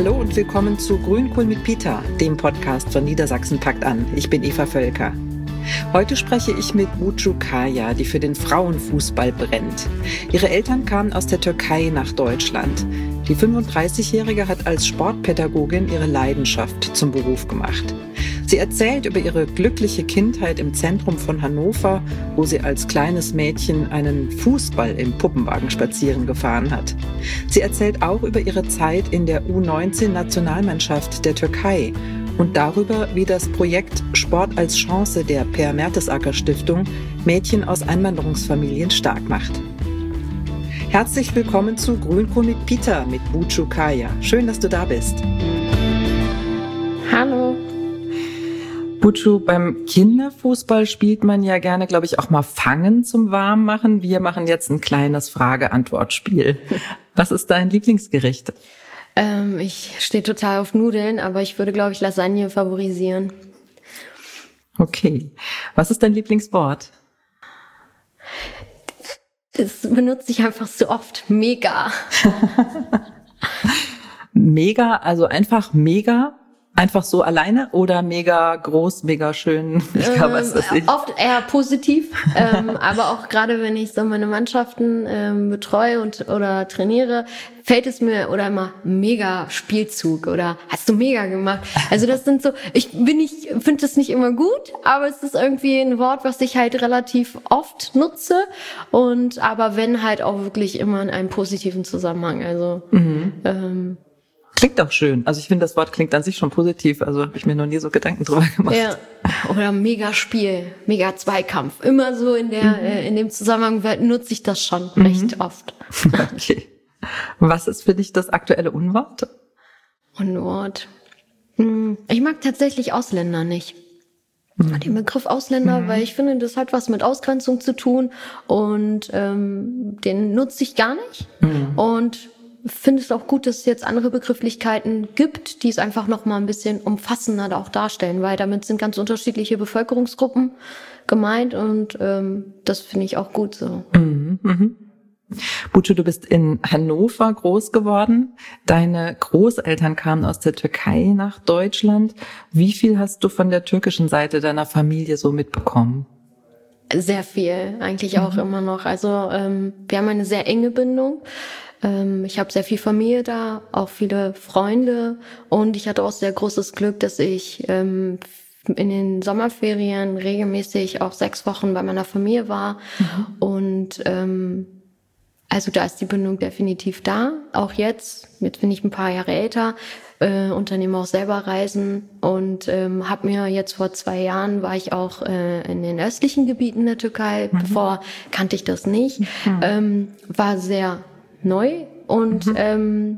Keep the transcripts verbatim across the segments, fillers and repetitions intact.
Hallo und willkommen zu Grünkohl mit Peter, dem Podcast von Niedersachsen packt an. Ich bin Eva Völker. Heute spreche ich mit Burcu Kaya, die für den Frauenfußball brennt. Ihre Eltern kamen aus der Türkei nach Deutschland. Die fünfunddreißigjährige hat als Sportpädagogin ihre Leidenschaft zum Beruf gemacht. Sie erzählt über ihre glückliche Kindheit im Zentrum von Hannover, wo sie als kleines Mädchen einen Fußball im Puppenwagen spazieren gefahren hat. Sie erzählt auch über ihre Zeit in der U neunzehn Nationalmannschaft der Türkei und darüber, wie das Projekt Sport als Chance der Per Mertesacker Stiftung Mädchen aus Einwanderungsfamilien stark macht. Herzlich willkommen zu Grünkohl mit Peter mit Burcu Kaya. Schön, dass du da bist. Hallo. Burcu, beim Kinderfußball spielt man ja gerne, glaube ich, auch mal Fangen zum Warmmachen. Wir machen jetzt ein kleines Frage-Antwort-Spiel. Was ist dein Lieblingsgericht? Ähm, ich stehe total auf Nudeln, aber ich würde, glaube ich, Lasagne favorisieren. Okay. Was ist dein Lieblingswort? Das benutze ich einfach so oft. Mega. Mega, also einfach mega? Einfach so alleine oder mega groß, mega schön, mega ähm, was weiß ich? Oft eher positiv, ähm, aber auch gerade wenn ich so meine Mannschaften ähm, betreue und oder trainiere, fällt es mir oder immer mega Spielzug oder hast du mega gemacht. Also das sind so, ich bin nicht, finde das nicht immer gut, aber es ist irgendwie ein Wort, was ich halt relativ oft nutze und aber wenn halt auch wirklich immer in einem positiven Zusammenhang. Also mhm. ähm, Klingt auch schön. Also ich finde, das Wort klingt an sich schon positiv. Also habe ich mir noch nie so Gedanken drüber gemacht. Ja. Oder mega Spiel, mega Zweikampf. Immer so in der mhm. äh, in dem Zusammenhang nutze ich das schon mhm. recht oft. Okay. Was ist für dich das aktuelle Unwort? Unwort. Ich mag tatsächlich Ausländer nicht. Mhm. Den Begriff Ausländer, mhm. weil ich finde, das hat was mit Ausgrenzung zu tun und ähm, den nutze ich gar nicht. Mhm. Und finde es auch gut, dass es jetzt andere Begrifflichkeiten gibt, die es einfach noch mal ein bisschen umfassender auch darstellen, weil damit sind ganz unterschiedliche Bevölkerungsgruppen gemeint und ähm, das finde ich auch gut so. Mhm, mhm. Burcu, du bist in Hannover groß geworden. Deine Großeltern kamen aus der Türkei nach Deutschland. Wie viel hast du von der türkischen Seite deiner Familie so mitbekommen? Sehr viel, eigentlich auch mhm. immer noch. Also ähm, wir haben eine sehr enge Bindung. Ich habe sehr viel Familie da, auch viele Freunde und ich hatte auch sehr großes Glück, dass ich ähm, in den Sommerferien regelmäßig auch sechs Wochen bei meiner Familie war mhm. und ähm, also da ist die Bindung definitiv da, auch jetzt, jetzt bin ich ein paar Jahre älter, äh, unternehme auch selber Reisen und ähm, habe mir jetzt vor zwei Jahren war ich auch äh, in den östlichen Gebieten der Türkei, mhm. bevor kannte ich das nicht, mhm. ähm, war sehr neu und mhm. ähm,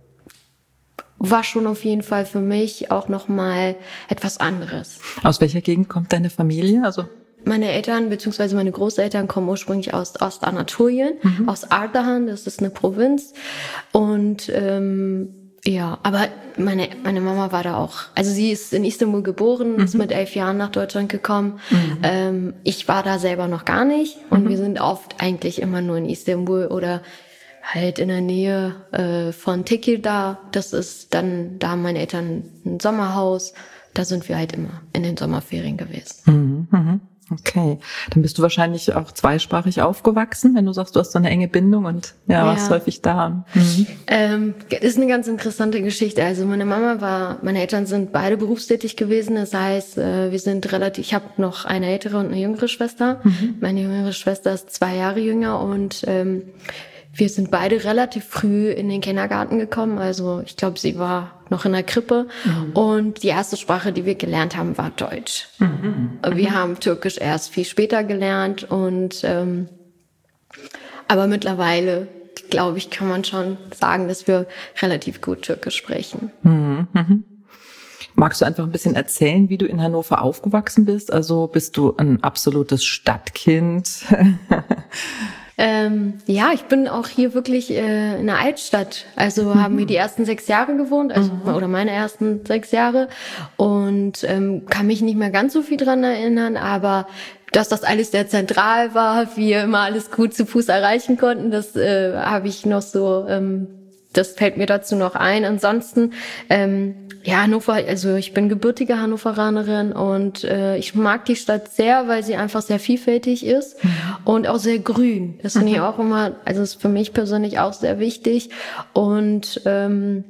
war schon auf jeden Fall für mich auch nochmal etwas anderes. Aus welcher Gegend kommt deine Familie? Also meine Eltern bzw. meine Großeltern kommen ursprünglich aus Ostanatolien, mhm. aus Ardahan, das ist eine Provinz und ähm, ja, aber meine meine Mama war da auch. Also sie ist in Istanbul geboren, mhm. ist mit elf Jahren nach Deutschland gekommen. Mhm. Ähm, ich war da selber noch gar nicht und mhm. wir sind oft eigentlich immer nur in Istanbul oder halt in der Nähe äh, von Tekirdağ. Das ist dann, da haben meine Eltern ein Sommerhaus. Da sind wir halt immer in den Sommerferien gewesen. Mhm, mhm. Okay, dann bist du wahrscheinlich auch zweisprachig aufgewachsen, wenn du sagst, du hast so eine enge Bindung und ja, ja. warst häufig da. Mhm. Ähm, ist eine ganz interessante Geschichte. Also meine Mama war, meine Eltern sind beide berufstätig gewesen. Das heißt, äh, wir sind relativ, ich habe noch eine ältere und eine jüngere Schwester. Mhm. Meine jüngere Schwester ist zwei Jahre jünger und ähm, wir sind beide relativ früh in den Kindergarten gekommen. Also ich glaube, sie war noch in der Krippe. Mhm. Und die erste Sprache, die wir gelernt haben, war Deutsch. Mhm. Wir mhm. haben Türkisch erst viel später gelernt. Und ähm, aber mittlerweile, glaube ich, kann man schon sagen, dass wir relativ gut Türkisch sprechen. Mhm. Mhm. Magst du einfach ein bisschen erzählen, wie du in Hannover aufgewachsen bist? Also bist du ein absolutes Stadtkind? Ähm, ja, ich bin auch hier wirklich äh, in der Altstadt. Also mhm. haben wir die ersten sechs Jahre gewohnt, also mhm. oder meine ersten sechs Jahre und ähm, kann mich nicht mehr ganz so viel dran erinnern, aber dass das alles sehr zentral war, wir immer alles gut zu Fuß erreichen konnten, das äh, habe ich noch so ähm, das fällt mir dazu noch ein. Ansonsten, ähm, ja, Hannover, also ich bin gebürtige Hannoveranerin und äh, ich mag die Stadt sehr, weil sie einfach sehr vielfältig ist mhm. und auch sehr grün. Das finde mhm. ich auch immer, also ist für mich persönlich auch sehr wichtig. Und ähm,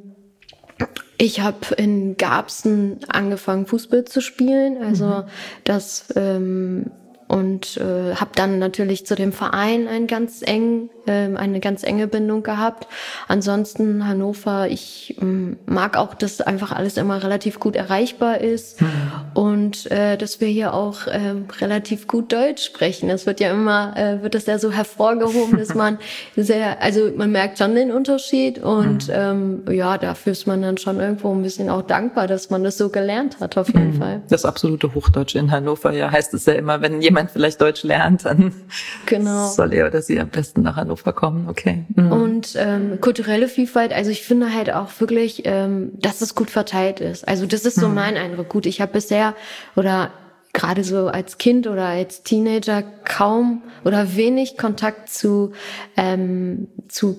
ich habe in Garbsen angefangen, Fußball zu spielen. Also mhm. das ähm, und äh, habe dann natürlich zu dem Verein einen ganz eng, äh, eine ganz enge Bindung gehabt. Ansonsten Hannover, ich ähm, mag auch, dass einfach alles immer relativ gut erreichbar ist mhm. und äh, dass wir hier auch äh, relativ gut Deutsch sprechen. Es wird ja immer, äh, wird das ja so hervorgehoben, dass man sehr, also man merkt schon den Unterschied und mhm. ähm, ja, dafür ist man dann schon irgendwo ein bisschen auch dankbar, dass man das so gelernt hat, auf jeden mhm. Fall. Das absolute Hochdeutsch in Hannover, ja, heißt es ja immer, wenn jemand vielleicht Deutsch lernt, dann genau. soll er oder sie am besten nach Hannover kommen. Okay. Mhm. Und ähm, kulturelle Vielfalt, also ich finde halt auch wirklich, ähm, dass es gut verteilt ist. Also das ist so mhm. mein Eindruck. Gut, ich habe bisher oder gerade so als Kind oder als Teenager kaum oder wenig Kontakt zu ähm, zu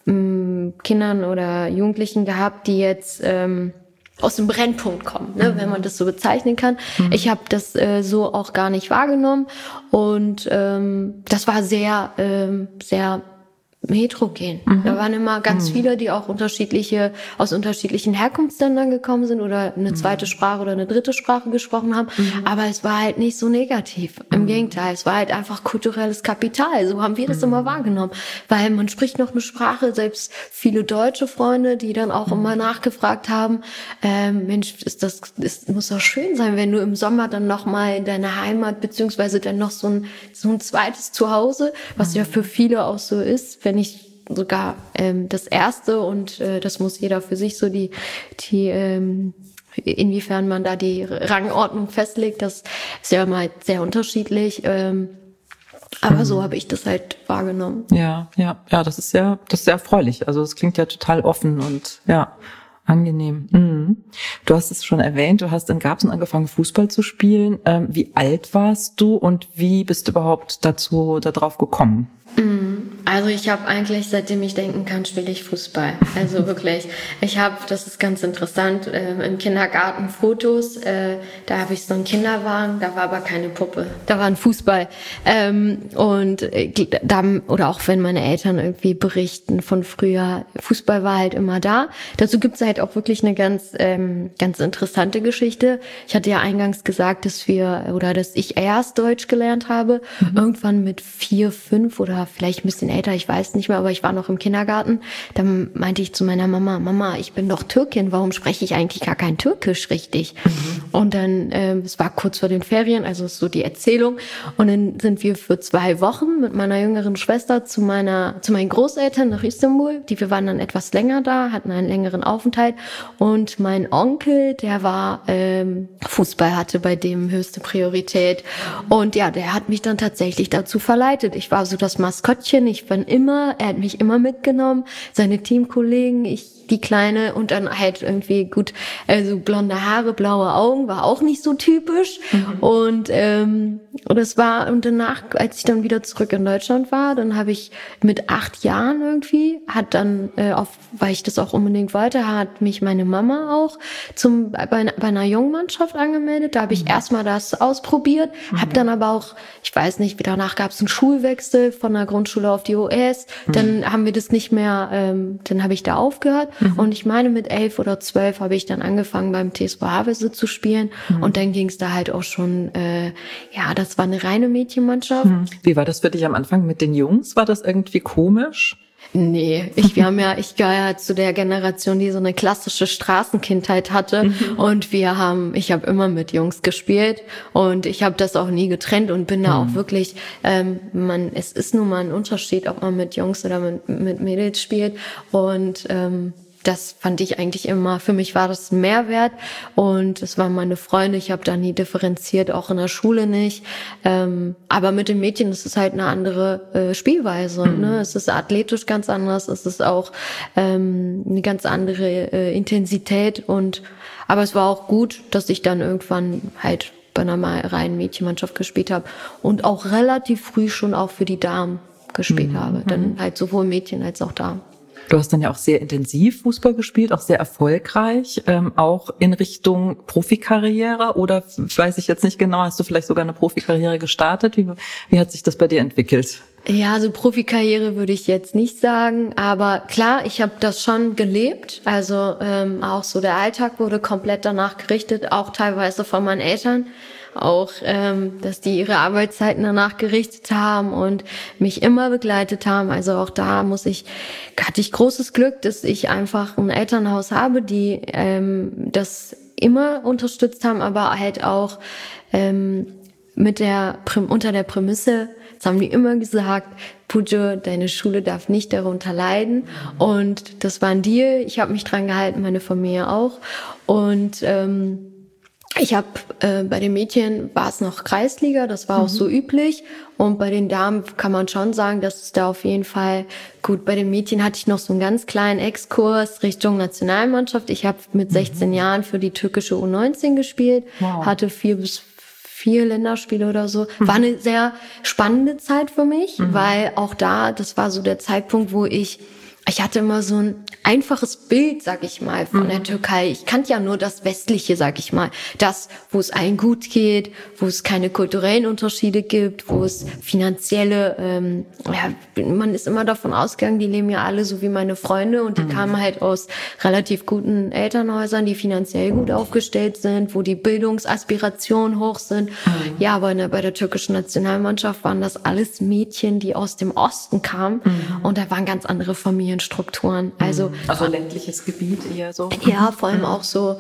ähm, Kindern oder Jugendlichen gehabt, die jetzt ähm, aus dem Brennpunkt kommen, ne, mhm. wenn man das so bezeichnen kann. Mhm. Ich habe das äh, so auch gar nicht wahrgenommen und ähm, das war sehr, ähm, sehr heterogen. Mhm. Da waren immer ganz mhm. viele, die auch unterschiedliche, aus unterschiedlichen Herkunftsländern gekommen sind oder eine zweite mhm. Sprache oder eine dritte Sprache gesprochen haben. Mhm. Aber es war halt nicht so negativ. Im mhm. Gegenteil, es war halt einfach kulturelles Kapital. So haben wir das mhm. immer wahrgenommen. Weil man spricht noch eine Sprache, selbst viele deutsche Freunde, die dann auch mhm. immer nachgefragt haben, ähm, Mensch, ist das, ist, muss doch schön sein, wenn du im Sommer dann noch mal in deine Heimat, beziehungsweise dann noch so ein, so ein zweites Zuhause, was mhm. ja für viele auch so ist, wenn nicht sogar ähm, das erste und äh, das muss jeder für sich so die die ähm, inwiefern man da die Rangordnung festlegt, das ist ja mal sehr unterschiedlich, ähm, aber mhm. so habe ich das halt wahrgenommen. Ja, ja, ja, das ist sehr, das ist sehr erfreulich. Also es klingt ja total offen und ja, angenehm. Mhm. Du hast es schon erwähnt, du hast in Garbsen angefangen, Fußball zu spielen. Ähm, wie alt warst du und wie bist du überhaupt dazu, darauf gekommen? Also ich habe eigentlich, seitdem ich denken kann, spiele ich Fußball. Also wirklich. Ich habe, das ist ganz interessant, äh, im Kindergarten Fotos, äh, da habe ich so einen Kinderwagen, da war aber keine Puppe, da war ein Fußball. Ähm, und äh, da, oder auch wenn meine Eltern irgendwie berichten von früher, Fußball war halt immer da. Dazu gibt's halt auch wirklich eine ganz, ähm, ganz interessante Geschichte. Ich hatte ja eingangs gesagt, dass wir, oder dass ich erst Deutsch gelernt habe, mhm. irgendwann mit vier, fünf oder vielleicht ein bisschen älter, ich weiß nicht mehr, aber ich war noch im Kindergarten. Dann meinte ich zu meiner Mama, Mama, ich bin doch Türkin, warum spreche ich eigentlich gar kein Türkisch richtig? Mhm. Und dann, äh, es war kurz vor den Ferien, also so die Erzählung. Und dann sind wir für zwei Wochen mit meiner jüngeren Schwester zu meiner, zu meinen Großeltern nach Istanbul. Die, wir waren dann etwas länger da, hatten einen längeren Aufenthalt. Und mein Onkel, der war, ähm, Fußball hatte bei dem höchste Priorität. Und ja, der hat mich dann tatsächlich dazu verleitet. Ich war so das Maskottchen, ich bin immer, er hat mich immer mitgenommen, seine Teamkollegen, ich die Kleine und dann halt irgendwie gut, also blonde Haare, blaue Augen, war auch nicht so typisch. Mhm. Und ähm, und es war, und danach, als ich dann wieder zurück in Deutschland war, dann habe ich mit acht Jahren irgendwie, hat dann, äh, auf, weil ich das auch unbedingt wollte, hat mich meine Mama auch zum bei, bei einer Jungmannschaft angemeldet. Da habe ich mhm. erstmal das ausprobiert, mhm. habe dann aber auch, ich weiß nicht, danach gab es einen Schulwechsel von der Grundschule auf die O S. Mhm. Dann haben wir das nicht mehr, ähm, dann habe ich da aufgehört. Mhm. Und ich meine, mit elf oder zwölf habe ich dann angefangen, beim T S V Havelse zu spielen. Mhm. Und dann ging es da halt auch schon, äh, ja, das war eine reine Mädchenmannschaft. Mhm. Wie war das für dich am Anfang mit den Jungs? War das irgendwie komisch? Nee, ich, wir haben ja, ich gehöre ja zu der Generation, die so eine klassische Straßenkindheit hatte. Mhm. Und wir haben, ich habe immer mit Jungs gespielt und ich habe das auch nie getrennt und bin da mhm. auch wirklich, ähm, man, es ist nun mal ein Unterschied, ob man mit Jungs oder mit, mit Mädels spielt. Und ähm, das fand ich eigentlich immer, für mich war das ein Mehrwert und es waren meine Freunde, ich habe da nie differenziert, auch in der Schule nicht, ähm, aber mit den Mädchen ist es halt eine andere äh, Spielweise, mhm. ne? Es ist athletisch ganz anders, es ist auch ähm, eine ganz andere äh, Intensität und, aber es war auch gut, dass ich dann irgendwann halt bei einer reinen Mädchenmannschaft gespielt habe und auch relativ früh schon auch für die Damen gespielt mhm. habe, dann halt sowohl Mädchen als auch Damen. Du hast dann ja auch sehr intensiv Fußball gespielt, auch sehr erfolgreich, ähm, auch in Richtung Profikarriere oder weiß ich jetzt nicht genau, hast du vielleicht sogar eine Profikarriere gestartet? Wie, wie hat sich das bei dir entwickelt? Ja, also Profikarriere würde ich jetzt nicht sagen, aber klar, ich habe das schon gelebt. Also ähm, auch so der Alltag wurde komplett danach gerichtet, auch teilweise von meinen Eltern. Auch, ähm, dass die ihre Arbeitszeiten danach gerichtet haben und mich immer begleitet haben. Also auch da muss ich, hatte ich großes Glück, dass ich einfach ein Elternhaus habe, die ähm, das immer unterstützt haben, aber halt auch ähm, mit der unter der Prämisse, das haben die immer gesagt, Pujo, deine Schule darf nicht darunter leiden. Und das war ein Deal. Ich habe mich dran gehalten, meine Familie auch. Und ähm, ich habe äh, bei den Mädchen war es noch Kreisliga, das war mhm. auch so üblich. Und bei den Damen kann man schon sagen, dass es da auf jeden Fall gut. Bei den Mädchen hatte ich noch so einen ganz kleinen Exkurs Richtung Nationalmannschaft. Ich habe mit sechzehn mhm. Jahren für die türkische U neunzehn gespielt, wow. hatte vier bis vier Länderspiele oder so. Mhm. War eine sehr spannende Zeit für mich, mhm. weil auch da, das war so der Zeitpunkt, wo ich Ich hatte immer so ein einfaches Bild, sag ich mal, von mhm. der Türkei. Ich kannte ja nur das Westliche, sag ich mal. Das, wo es allen gut geht, wo es keine kulturellen Unterschiede gibt, wo es finanzielle, ähm, ja, man ist immer davon ausgegangen, die leben ja alle so wie meine Freunde und die mhm. kamen halt aus relativ guten Elternhäusern, die finanziell gut aufgestellt sind, wo die Bildungsaspirationen hoch sind. Mhm. Ja, aber ne, bei der türkischen Nationalmannschaft waren das alles Mädchen, die aus dem Osten kamen mhm. und da waren ganz andere Familienstrukturen. Also Also ländliches Gebiet eher so. Ja, vor allem auch so,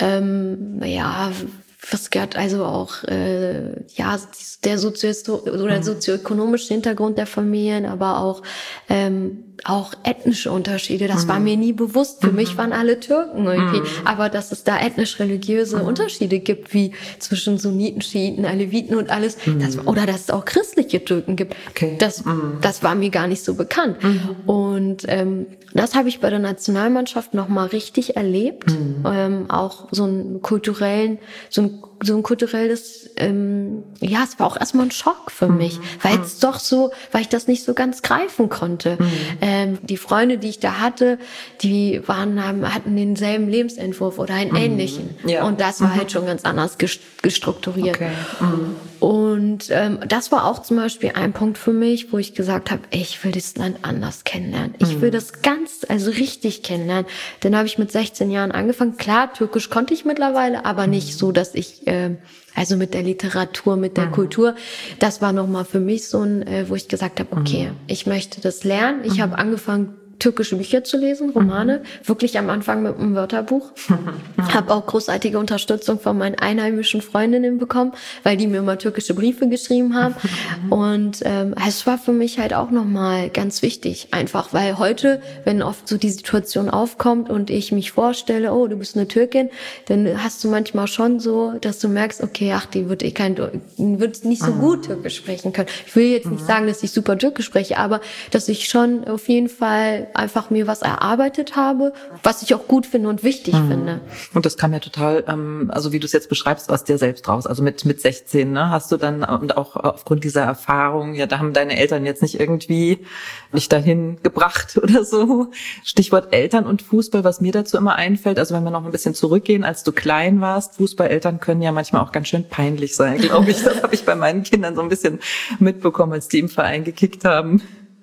ähm, ja, was gehört also auch, äh, ja, der sozio- oder sozioökonomische Hintergrund der Familien, aber auch, ähm, auch ethnische Unterschiede. Das mhm. war mir nie bewusst. Für mhm. mich waren alle Türken irgendwie. Mhm. Aber dass es da ethnisch-religiöse mhm. Unterschiede gibt, wie zwischen Sunniten, Schiiten, Aleviten und alles, mhm. das, oder dass es auch christliche Türken gibt, okay. das, mhm. das war mir gar nicht so bekannt. Mhm. Und ähm, das habe ich bei der Nationalmannschaft nochmal richtig erlebt. Mhm. Ähm, auch so einen kulturellen, so ein so ein kulturelles, ähm, ja, es war auch erstmal ein Schock für mich, mhm. weil es doch so, weil ich das nicht so ganz greifen konnte. Mhm. Ähm, die Freunde, die ich da hatte, die waren, haben, hatten denselben Lebensentwurf oder einen mhm. ähnlichen. Ja. Und das war mhm. halt schon ganz anders gestrukturiert. Okay. Mhm. Und ähm, das war auch zum Beispiel ein Punkt für mich, wo ich gesagt habe, ich will das Land anders kennenlernen. Ich mhm. will das ganz, also richtig kennenlernen. Dann habe ich mit sechzehn Jahren angefangen. Klar, Türkisch konnte ich mittlerweile, aber mhm. nicht so, dass ich also mit der Literatur, mit der mhm. Kultur, das war nochmal für mich so ein, wo ich gesagt habe, okay, mhm. ich möchte das lernen. Ich mhm. habe angefangen, türkische Bücher zu lesen, Romane, mhm. wirklich am Anfang mit einem Wörterbuch. Mhm. Habe auch großartige Unterstützung von meinen einheimischen Freundinnen bekommen, weil die mir immer türkische Briefe geschrieben haben. Mhm. Und ähm, es war für mich halt auch nochmal ganz wichtig, einfach, weil heute, wenn oft so die Situation aufkommt und ich mich vorstelle, oh, du bist eine Türkin, dann hast du manchmal schon so, dass du merkst, okay, ach, die wird eh kein, wird nicht so gut Türkisch sprechen können. Ich will jetzt nicht sagen, dass ich super Türkisch spreche, aber dass ich schon auf jeden Fall einfach mir was erarbeitet habe, was ich auch gut finde und wichtig mhm. finde. Und das kam ja total, ähm, also wie du es jetzt beschreibst, aus dir selbst raus. Also mit mit sechzehn, ne, hast du dann, und auch aufgrund dieser Erfahrung, ja, da haben deine Eltern jetzt nicht irgendwie dich dahin gebracht oder so. Stichwort Eltern und Fußball, was mir dazu immer einfällt, also wenn wir noch ein bisschen zurückgehen, als du klein warst, Fußballeltern können ja manchmal auch ganz schön peinlich sein, glaube ich. Das habe ich bei meinen Kindern so ein bisschen mitbekommen, als die im Verein gekickt haben.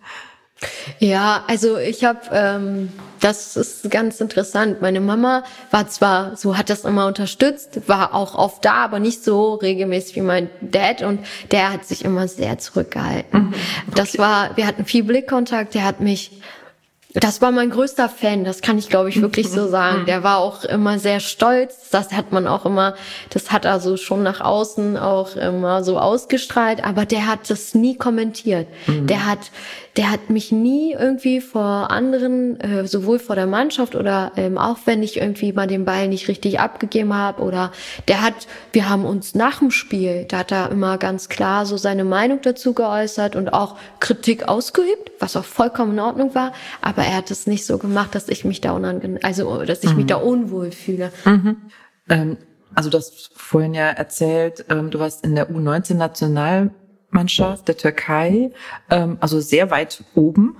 Ja, also ich habe, ähm, das ist ganz interessant. Meine Mama war zwar, so hat das immer unterstützt, war auch oft da, aber nicht so regelmäßig wie mein Dad und der hat sich immer sehr zurückgehalten. Mhm, okay. Das war, wir hatten viel Blickkontakt, der hat mich, das war mein größter Fan, das kann ich glaube ich wirklich so sagen. Der war auch immer sehr stolz, das hat man auch immer, das hat er so schon nach außen auch immer so ausgestrahlt, aber der hat das nie kommentiert. Mhm. Der hat Der hat mich nie irgendwie vor anderen, äh, sowohl vor der Mannschaft oder ähm, auch wenn ich irgendwie mal den Ball nicht richtig abgegeben habe oder der hat, wir haben uns nach dem Spiel, da hat er immer ganz klar so seine Meinung dazu geäußert und auch Kritik ausgeübt, was auch vollkommen in Ordnung war, aber er hat es nicht so gemacht, dass ich mich da unangenehm, also dass ich mhm. mich da unwohl fühle. Mhm. Ähm, also du hast vorhin ja erzählt, ähm, du warst in der U neunzehn National Mannschaft der Türkei, ähm, also sehr weit oben.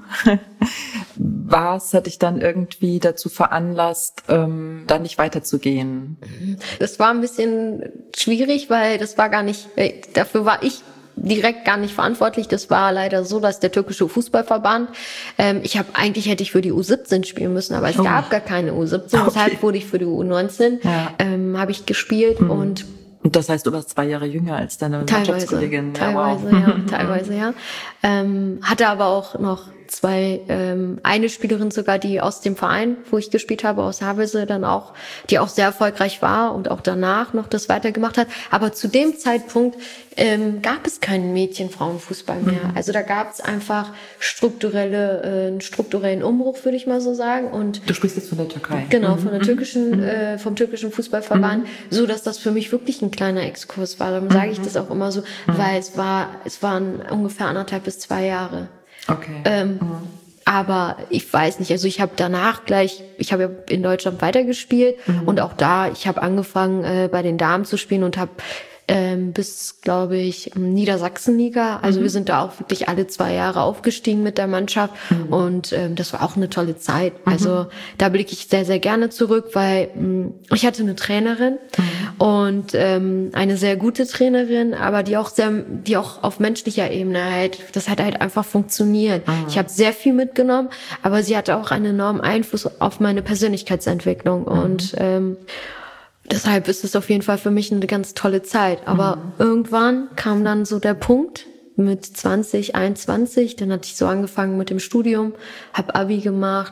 Was hat dich dann irgendwie dazu veranlasst, ähm, da nicht weiterzugehen? Das war ein bisschen schwierig, weil das war gar nicht, dafür war ich direkt gar nicht verantwortlich. Das war leider so, dass der türkische Fußballverband, ähm, ich habe eigentlich hätte ich für die U siebzehn spielen müssen, aber es oh. gab gar keine U siebzehn, okay. Deshalb wurde ich für die U neunzehn, ja. ähm, habe ich gespielt mhm. und Und das heißt, du warst zwei Jahre jünger als deine Mannschaftskollegin. Teilweise, ja, wow. ja, teilweise, ja. Ähm, hatte aber auch noch zwei, ähm, eine Spielerin sogar, die aus dem Verein, wo ich gespielt habe, aus Havelse, dann auch, die auch sehr erfolgreich war und auch danach noch das weitergemacht hat. Aber zu dem Zeitpunkt ähm, gab es keinen Mädchen-Frauen-Fußball mehr. Mhm. Also da gab es einfach strukturelle, äh, einen strukturellen Umbruch, würde ich mal so sagen. Und du sprichst jetzt von der Türkei. Genau, mhm. von der türkischen, mhm. äh, vom türkischen Fußballverband, mhm. so dass das für mich wirklich ein kleiner Exkurs war. Darum mhm. sage ich das auch immer so, mhm. weil es war, es waren ungefähr anderthalb bis zwei Jahre. Okay. Ähm, mhm. Aber ich weiß nicht, also ich habe danach gleich, ich habe ja in Deutschland weitergespielt mhm. und auch da, ich habe angefangen äh, bei den Damen zu spielen und habe ähm, bis, glaube ich, Niedersachsenliga, also mhm. wir sind da auch wirklich alle zwei Jahre aufgestiegen mit der Mannschaft mhm. und ähm, das war auch eine tolle Zeit. Mhm. Also da blicke ich sehr, sehr gerne zurück, weil mh, ich hatte eine Trainerin mhm. und ähm, eine sehr gute Trainerin, aber die auch sehr, die auch auf menschlicher Ebene halt, das hat halt einfach funktioniert. Mhm. Ich habe sehr viel mitgenommen, aber sie hatte auch einen enormen Einfluss auf meine Persönlichkeitsentwicklung mhm. und ähm, deshalb ist es auf jeden Fall für mich eine ganz tolle Zeit. Aber mhm. irgendwann kam dann so der Punkt mit zwanzig, einundzwanzig, dann hatte ich so angefangen mit dem Studium, habe Abi gemacht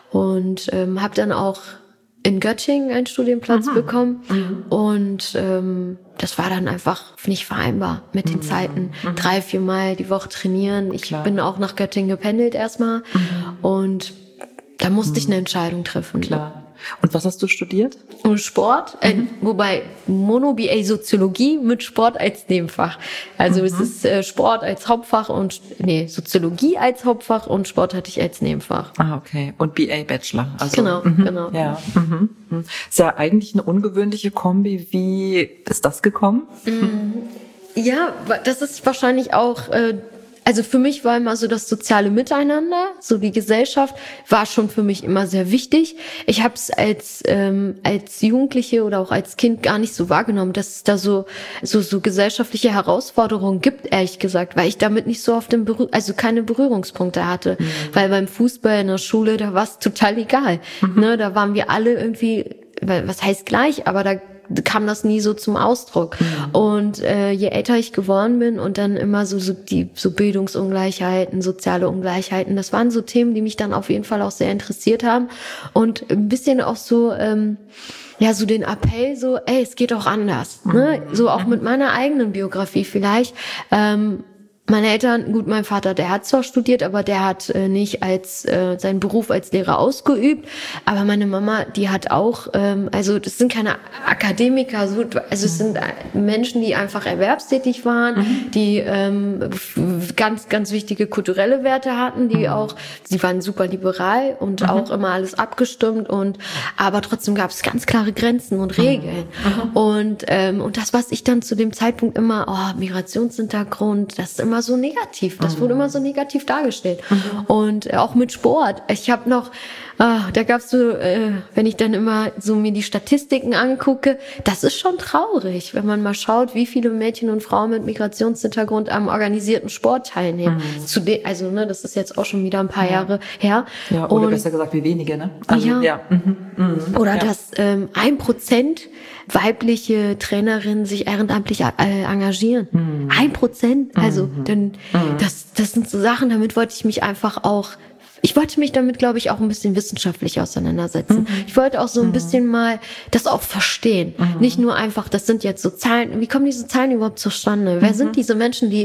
und ähm, habe dann auch in Göttingen einen Studienplatz mhm. bekommen. Mhm. Und ähm, das war dann einfach nicht vereinbar mit den mhm. Zeiten. Mhm. Drei, vier Mal die Woche trainieren. Ich Klar. bin auch nach Göttingen gependelt erstmal. Mhm. Und da musste mhm. ich eine Entscheidung treffen. Klar. Und was hast du studiert? Und Sport, äh, mhm. wobei Mono-B A Soziologie mit Sport als Nebenfach. Also mhm. es ist äh, Sport als Hauptfach und, nee, Soziologie als Hauptfach und Sport hatte ich als Nebenfach. Ah, okay. Und B A Bachelor. Also, genau, mhm. genau. Ja. Mhm. Ist ja eigentlich eine ungewöhnliche Kombi. Wie ist das gekommen? Mhm. Ja, das ist wahrscheinlich auch, äh, also für mich war immer so das soziale Miteinander, so die Gesellschaft war schon für mich immer sehr wichtig. Ich habe es als ähm, als Jugendliche oder auch als Kind gar nicht so wahrgenommen, dass es da so so so gesellschaftliche Herausforderungen gibt, ehrlich gesagt, weil ich damit nicht so auf dem Berühr- also keine Berührungspunkte hatte, mhm. weil beim Fußball in der Schule da war es total egal, mhm. ne, da waren wir alle irgendwie, was heißt gleich, aber da kam das nie so zum Ausdruck. Mhm. Und äh, je älter ich geworden bin und dann immer so, so die so Bildungsungleichheiten, soziale Ungleichheiten, das waren so Themen, die mich dann auf jeden Fall auch sehr interessiert haben. Und ein bisschen auch so, ähm, ja, so den Appell, so, ey, es geht auch anders. Mhm. Ne? So auch mit meiner eigenen Biografie vielleicht. Ähm, Meine Eltern, gut, mein Vater, der hat zwar studiert, aber der hat äh, nicht als äh, seinen Beruf als Lehrer ausgeübt. Aber meine Mama, die hat auch, ähm, also das sind keine Akademiker, so, also es sind Menschen, die einfach erwerbstätig waren, mhm. die ähm, ganz, ganz wichtige kulturelle Werte hatten, die mhm. auch, sie waren super liberal und mhm. auch immer alles abgestimmt und aber trotzdem gab es ganz klare Grenzen und Regeln. Mhm. Und ähm, und das, was ich dann zu dem Zeitpunkt immer, oh, Migrationshintergrund, das ist immer so negativ. Das mhm. wurde immer so negativ dargestellt. Mhm. Und auch mit Sport. Ich habe noch, ah, da gab's so, äh, wenn ich dann immer so mir die Statistiken angucke, das ist schon traurig, wenn man mal schaut, wie viele Mädchen und Frauen mit Migrationshintergrund am organisierten Sport teilnehmen. Mhm. Zu de- also, ne, das ist jetzt auch schon wieder ein paar ja. Jahre her. Ja, oder und, besser gesagt, wie wenige, ne? Also, ja. ja. Mhm. Mhm. Oder ja. dass ähm, ein Prozent weibliche Trainerinnen sich ehrenamtlich äh, engagieren. Mhm. Ein Prozent. Also, mhm. dann, mhm. das, das sind so Sachen, damit wollte ich mich einfach auch, ich wollte mich damit, glaube ich, auch ein bisschen wissenschaftlich auseinandersetzen. Mhm. Ich wollte auch so ein mhm. bisschen mal das auch verstehen. Mhm. Nicht nur einfach, das sind jetzt so Zahlen, wie kommen diese Zahlen überhaupt zustande? Mhm. Wer sind diese Menschen, die,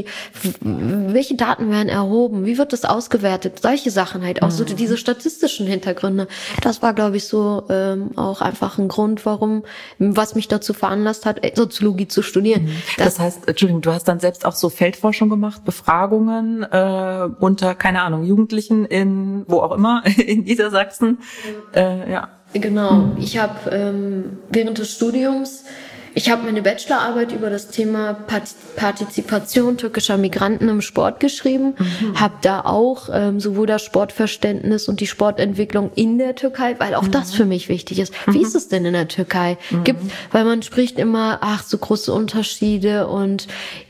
welche Daten werden erhoben? Wie wird das ausgewertet? Solche Sachen halt, auch mhm. so diese statistischen Hintergründe. Das war, glaube ich, so ähm, auch einfach ein Grund, warum, was mich dazu veranlasst hat, Soziologie zu studieren. Mhm. Das, das heißt, Entschuldigung, du hast dann selbst auch so Feldforschung gemacht, Befragungen äh, unter, keine Ahnung, Jugendlichen in wo auch immer, in Niedersachsen. Äh, ja. Genau. Ich habe ähm, während des Studiums Ich habe meine Bachelorarbeit über das Thema Partizipation türkischer Migranten im Sport geschrieben, mhm. habe da auch ähm, sowohl das Sportverständnis und die Sportentwicklung in der Türkei, weil auch mhm. das für mich wichtig ist. Mhm. Wie ist es denn in der Türkei? Mhm. Gibt, weil man spricht immer, ach, so große Unterschiede, und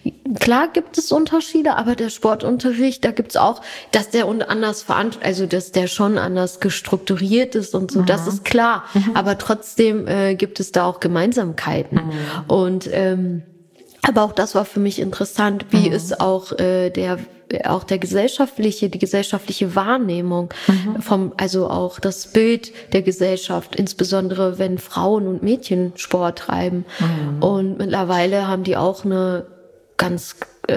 klar gibt es Unterschiede, aber der Sportunterricht, da gibt's auch, dass der anders verant, also dass der schon anders gestrukturiert ist und so, mhm. das ist klar. Mhm. Aber trotzdem äh, gibt es da auch Gemeinsamkeiten. Mhm. Und ähm, aber auch das war für mich interessant, wie mhm. ist auch äh, der auch der gesellschaftliche, die gesellschaftliche Wahrnehmung mhm. vom, also auch das Bild der Gesellschaft, insbesondere wenn Frauen und Mädchen Sport treiben. Mhm. Und mittlerweile haben die auch eine ganz äh,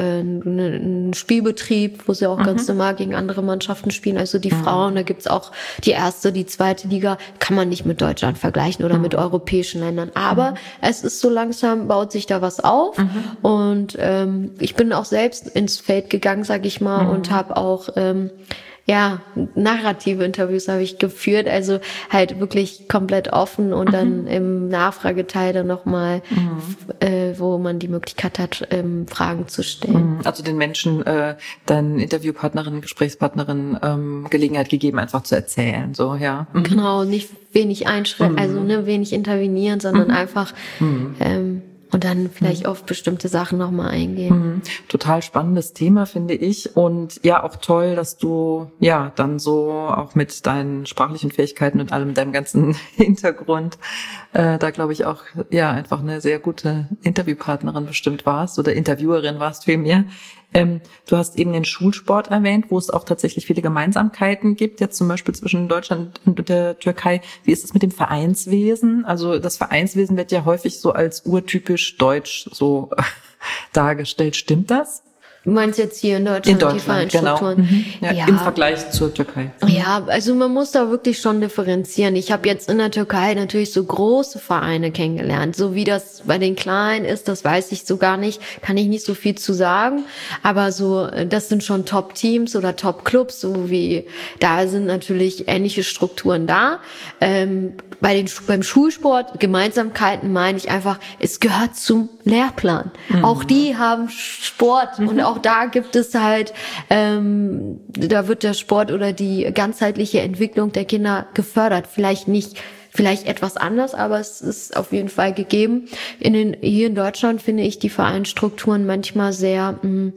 einen Spielbetrieb, wo sie auch mhm. ganz normal gegen andere Mannschaften spielen. Also die mhm. Frauen, da gibt's auch die erste, die zweite Liga, kann man nicht mit Deutschland vergleichen oder mhm. mit europäischen Ländern. Aber mhm. es ist so langsam, baut sich da was auf. Mhm. Und ähm, ich bin auch selbst ins Feld gegangen, sag ich mal, mhm. und habe auch ähm, ja, narrative Interviews habe ich geführt, also halt wirklich komplett offen und mhm. dann im Nachfrageteil dann nochmal, mhm. äh, wo man die Möglichkeit hat, ähm, Fragen zu stellen. Also den Menschen, äh, deinen Interviewpartnerinnen, Gesprächspartnerinnen ähm, Gelegenheit gegeben, einfach zu erzählen, so, ja. Mhm. Genau, nicht wenig einschränken, mhm. also ne, wenig intervenieren, sondern mhm. einfach mhm. ähm, und dann vielleicht mhm. auf bestimmte Sachen nochmal eingehen. Mhm. Total spannendes Thema, finde ich. Und ja, auch toll, dass du ja dann so auch mit deinen sprachlichen Fähigkeiten und allem, deinem ganzen Hintergrund, äh, da glaube ich auch ja einfach eine sehr gute Interviewpartnerin bestimmt warst oder Interviewerin warst vielmehr. Ähm, du hast eben den Schulsport erwähnt, wo es auch tatsächlich viele Gemeinsamkeiten gibt, jetzt zum Beispiel zwischen Deutschland und der Türkei. Wie ist es mit dem Vereinswesen? Also das Vereinswesen wird ja häufig so als urtypisch deutsch so dargestellt. Stimmt das? Du meinst jetzt hier in Deutschland, in Deutschland, die Vereinsstrukturen? Genau. Mhm. Ja, ja. Im Vergleich zur Türkei. Mhm. Ja, also man muss da wirklich schon differenzieren. Ich habe jetzt in der Türkei natürlich so große Vereine kennengelernt. So wie das bei den Kleinen ist, das weiß ich so gar nicht, kann ich nicht so viel zu sagen. Aber so, das sind schon Top-Teams oder Top-Clubs, so wie, da sind natürlich ähnliche Strukturen da. Ähm, bei den, beim Schulsport, Gemeinsamkeiten meine ich einfach, es gehört zum Lehrplan. Mhm. Auch die haben Sport mhm. und auch da gibt es halt, ähm, da wird der Sport oder die ganzheitliche Entwicklung der Kinder gefördert. Vielleicht nicht, vielleicht etwas anders, aber es ist auf jeden Fall gegeben. In den, hier in Deutschland finde ich die Vereinsstrukturen manchmal sehr, mh,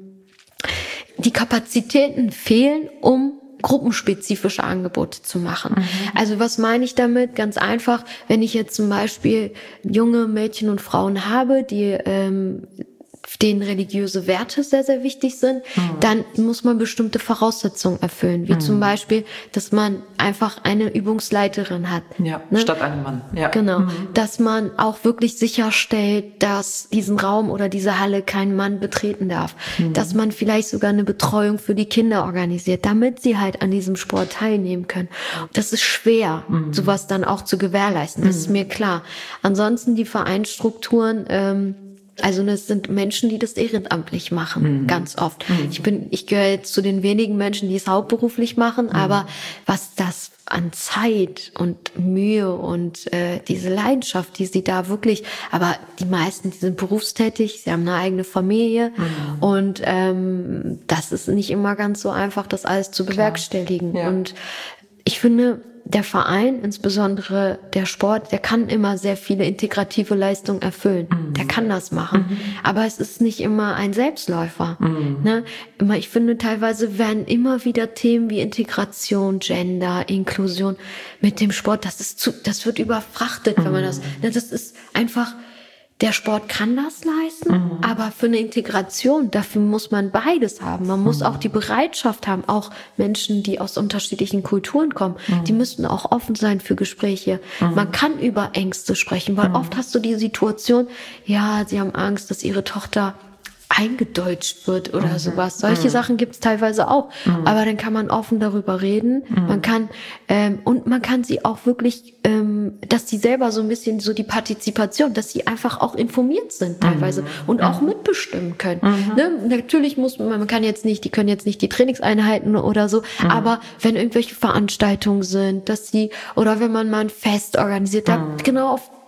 die Kapazitäten fehlen, um gruppenspezifische Angebote zu machen. Mhm. Also was meine ich damit? Ganz einfach, wenn ich jetzt zum Beispiel junge Mädchen und Frauen habe, die ähm, denen religiöse Werte sehr, sehr wichtig sind, mhm. dann muss man bestimmte Voraussetzungen erfüllen, wie mhm. zum Beispiel, dass man einfach eine Übungsleiterin hat. Ja, ne? Statt einem Mann. Ja. Genau. Mhm. Dass man auch wirklich sicherstellt, dass diesen Raum oder diese Halle kein Mann betreten darf. Mhm. Dass man vielleicht sogar eine Betreuung für die Kinder organisiert, damit sie halt an diesem Sport teilnehmen können. Das ist schwer, mhm. sowas dann auch zu gewährleisten. Das mhm. ist mir klar. Ansonsten die Vereinsstrukturen, ähm, also das sind Menschen, die das ehrenamtlich machen, mhm. ganz oft. Mhm. Ich bin, ich gehöre jetzt zu den wenigen Menschen, die es hauptberuflich machen, mhm. aber was das an Zeit und Mühe und äh, diese Leidenschaft, die sie da wirklich, aber die meisten, die sind berufstätig, sie haben eine eigene Familie mhm. und ähm, das ist nicht immer ganz so einfach, das alles zu bewerkstelligen. Ja. Und ich finde, der Verein, insbesondere der Sport, der kann immer sehr viele integrative Leistungen erfüllen. Mhm. Der kann das machen. Mhm. Aber es ist nicht immer ein Selbstläufer. Mhm. Ne? Ich finde, teilweise werden immer wieder Themen wie Integration, Gender, Inklusion mit dem Sport, das ist zu, das wird überfrachtet, mhm. wenn man das, ne, das ist einfach, der Sport kann das leisten, mhm. aber für eine Integration, dafür muss man beides haben. Man muss mhm. auch die Bereitschaft haben, auch Menschen, die aus unterschiedlichen Kulturen kommen, mhm. die müssen auch offen sein für Gespräche. Mhm. Man kann über Ängste sprechen, weil mhm. oft hast du die Situation, ja, sie haben Angst, dass ihre Tochter eingedeutscht wird oder mhm. sowas. Solche mhm. Sachen gibt's teilweise auch. Mhm. Aber dann kann man offen darüber reden. Mhm. Man kann, ähm, und man kann sie auch wirklich, ähm, dass sie selber so ein bisschen so die Partizipation, dass sie einfach auch informiert sind teilweise mhm. und auch mitbestimmen können. Mhm. Ne? Natürlich muss man, man kann jetzt nicht, die können jetzt nicht die Trainingseinheiten oder so, mhm. aber wenn irgendwelche Veranstaltungen sind, dass sie, oder wenn man mal ein Fest organisiert, da mhm. genau auf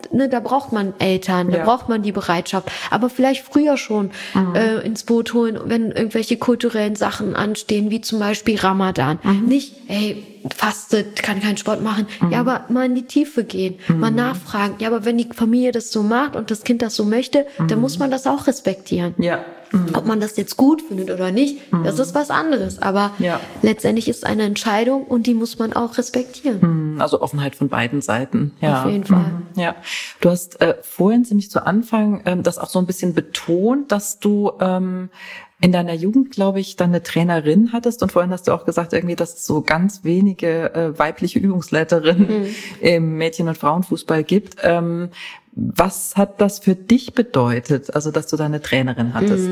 ne, da braucht man Eltern, da ja. braucht man die Bereitschaft. Aber vielleicht früher schon mhm. äh, ins Boot holen, wenn irgendwelche kulturellen Sachen anstehen, wie zum Beispiel Ramadan. Mhm. Nicht, ey, fastet, kann keinen Sport machen. Mhm. Ja, aber mal in die Tiefe gehen, mhm. mal nachfragen. Ja, aber wenn die Familie das so macht und das Kind das so möchte, mhm. dann muss man das auch respektieren. Ja. Mhm. Ob man das jetzt gut findet oder nicht, mhm. das ist was anderes. Aber ja. letztendlich ist es eine Entscheidung und die muss man auch respektieren. Also Offenheit von beiden Seiten. Ja. Auf jeden Fall. Ja. Du hast äh, vorhin ziemlich zu Anfang ähm, das auch so ein bisschen betont, dass du ähm, in deiner Jugend, glaube ich, dann eine Trainerin hattest und vorhin hast du auch gesagt, irgendwie, dass es so ganz wenige äh, weibliche Übungsleiterinnen mhm. im Mädchen- und Frauenfußball gibt. Ähm, was hat das für dich bedeutet, also dass du da eine Trainerin hattest?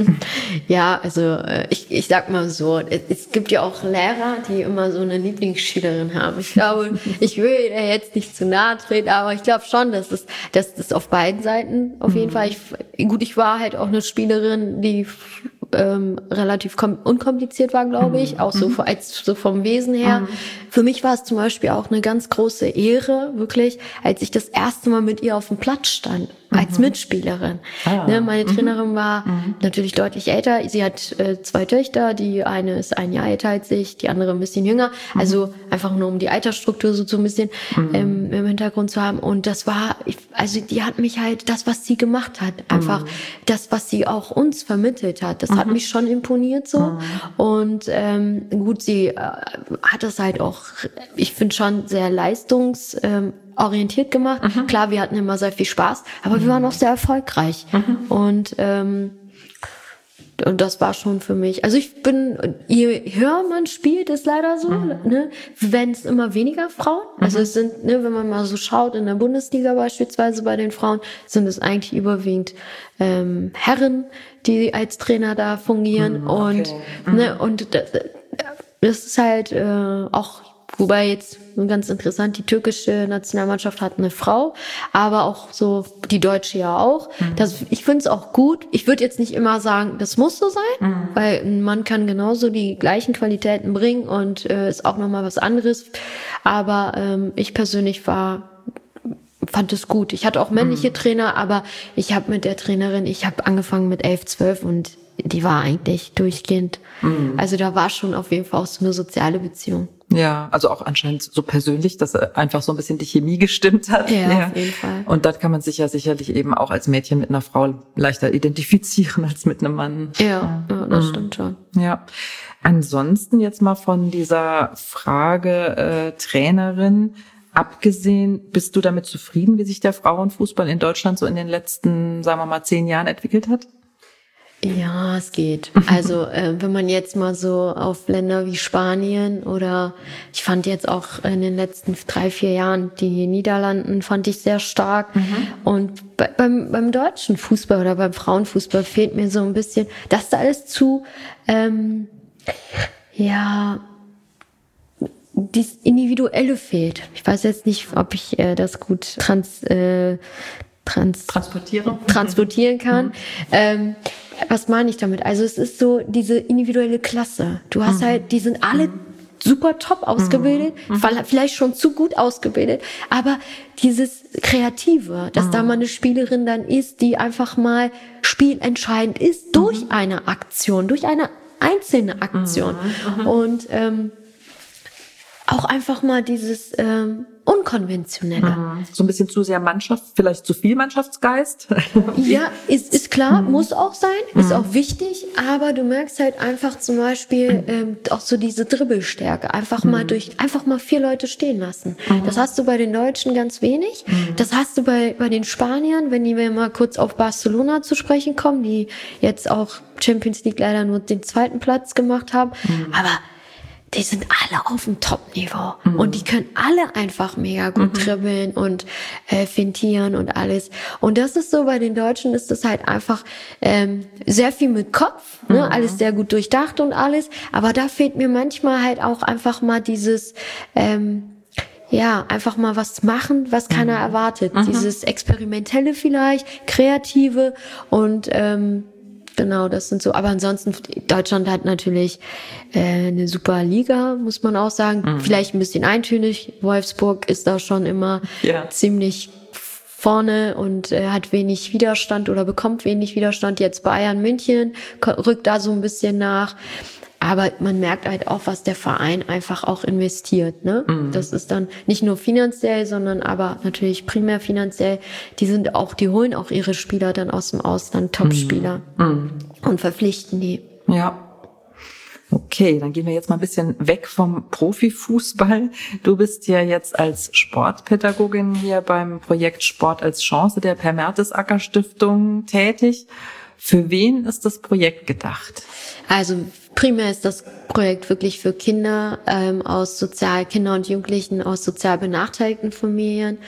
Ja, also ich, ich sag mal so, es gibt ja auch Lehrer, die immer so eine Lieblingsschülerin haben. Ich glaube, ich will jetzt nicht zu nahe treten, aber ich glaube schon, dass es, dass das auf beiden Seiten auf jeden mhm. Fall. Ich, gut, ich war halt auch eine Spielerin, die ähm, relativ kom- unkompliziert war, glaube ich, auch so, als, so vom Wesen her. Mhm. Für mich war es zum Beispiel auch eine ganz große Ehre, wirklich, als ich das erste Mal mit ihr auf dem Platz stand, mhm. als Mitspielerin. Ah. Ne, meine Trainerin war mhm. natürlich deutlich älter. Sie hat äh, zwei Töchter, die eine ist ein Jahr älter als ich, die andere ein bisschen jünger. Mhm. Also einfach nur, um die Altersstruktur so so ein bisschen mhm. ähm, im Hintergrund zu haben. Und das war, ich, also die hat mich halt, das, was sie gemacht hat, einfach mhm. das, was sie auch uns vermittelt hat, das mhm. hat mich schon imponiert so. Mhm. Und ähm, gut, sie äh, hat das halt auch, ich finde schon sehr leistungs ähm, orientiert gemacht. Mhm. Klar, wir hatten immer sehr viel Spaß, aber mhm. wir waren auch sehr erfolgreich. Mhm. Und ähm, und das war schon für mich, also ich bin, je höher man spielt, ist leider so, mhm. ne, wenn es immer weniger Frauen, mhm. also es sind, ne, wenn man mal so schaut, in der Bundesliga beispielsweise bei den Frauen, sind es eigentlich überwiegend ähm, Herren, die als Trainer da fungieren mhm, okay. und, mhm. ne, und das, das ist halt äh, auch, wobei jetzt ganz interessant, die türkische Nationalmannschaft hat eine Frau, aber auch so die deutsche ja auch. Mhm. Das, ich finde es auch gut. Ich würde jetzt nicht immer sagen, das muss so sein, mhm. weil ein Mann kann genauso die gleichen Qualitäten bringen und äh, ist auch nochmal was anderes. Aber ähm, ich persönlich war fand es gut. Ich hatte auch männliche mhm. Trainer, aber ich habe mit der Trainerin, ich habe angefangen mit elf, zwölf und die war eigentlich durchgehend. Mhm. Also da war schon auf jeden Fall auch so eine soziale Beziehung. Ja, also auch anscheinend so persönlich, dass einfach so ein bisschen die Chemie gestimmt hat. Ja, ja, auf jeden Fall. Und dann kann man sich ja sicherlich eben auch als Mädchen mit einer Frau leichter identifizieren als mit einem Mann. Ja, ja das mhm. stimmt schon. Ja. Ansonsten jetzt mal von dieser Frage äh, Trainerin abgesehen, bist du damit zufrieden, wie sich der Frauenfußball in Deutschland so in den letzten, sagen wir mal, zehn Jahren entwickelt hat? Ja, es geht. Also äh, wenn man jetzt mal so auf Länder wie Spanien oder ich fand jetzt auch in den letzten drei, vier Jahren die Niederlanden fand ich sehr stark. Mhm. Und bei, beim, beim deutschen Fußball oder beim Frauenfußball fehlt mir so ein bisschen, dass da alles zu, ähm, ja, das Individuelle fehlt. Ich weiß jetzt nicht, ob ich äh, das gut trans, äh, trans transportieren transportieren kann. Mhm. Ähm, was meine ich damit? Also es ist so diese individuelle Klasse. Du hast mhm. halt, die sind alle mhm. super top ausgebildet, mhm. vielleicht schon zu gut ausgebildet, aber dieses Kreative, dass mhm. da mal eine Spielerin dann ist, die einfach mal spielentscheidend ist durch mhm. eine Aktion, durch eine einzelne Aktion. Mhm. Mhm. Und ähm, auch einfach mal dieses ähm, Unkonventionelle. So ein bisschen zu sehr Mannschaft, vielleicht zu viel Mannschaftsgeist. Ja, ist, ist klar, mhm. muss auch sein, ist mhm. auch wichtig, aber du merkst halt einfach zum Beispiel ähm, auch so diese Dribbelstärke, einfach mhm. mal durch, einfach mal vier Leute stehen lassen. Mhm. Das hast du bei den Deutschen ganz wenig, mhm. das hast du bei bei den Spaniern, wenn wir mal kurz auf Barcelona zu sprechen kommen, die jetzt auch Champions League leider nur den zweiten Platz gemacht haben, mhm. aber die sind alle auf dem Top-Niveau. Mhm. Und die können alle einfach mega gut mhm. dribbeln und äh, fintieren und alles. Und das ist so, bei den Deutschen ist das halt einfach ähm, sehr viel mit Kopf, ne? Mhm. Alles sehr gut durchdacht und alles. Aber da fehlt mir manchmal halt auch einfach mal dieses, ähm, ja, einfach mal was machen, was keiner mhm. erwartet. Mhm. Dieses Experimentelle vielleicht, Kreative und ähm, genau, das sind so. Aber ansonsten, Deutschland hat natürlich äh, eine super Liga, muss man auch sagen. Mhm. Vielleicht ein bisschen eintönig. Wolfsburg ist da schon immer ja. ziemlich vorne und äh, hat wenig Widerstand oder bekommt wenig Widerstand. Jetzt Bayern München rückt da so ein bisschen nach. Aber man merkt halt auch, was der Verein einfach auch investiert, ne? Mhm. Das ist dann nicht nur finanziell, sondern aber natürlich primär finanziell. Die sind auch, die holen auch ihre Spieler dann aus dem Ausland, Top-Spieler, mhm. und verpflichten die. Ja. Okay, dann gehen wir jetzt mal ein bisschen weg vom Profifußball. Du bist ja jetzt als Sportpädagogin hier beim Projekt Sport als Chance der Per Mertesacker Stiftung tätig. Für wen ist das Projekt gedacht? Also primär ist das Projekt wirklich für Kinder ähm, aus sozial Kinder und Jugendlichen aus sozial benachteiligten Familien,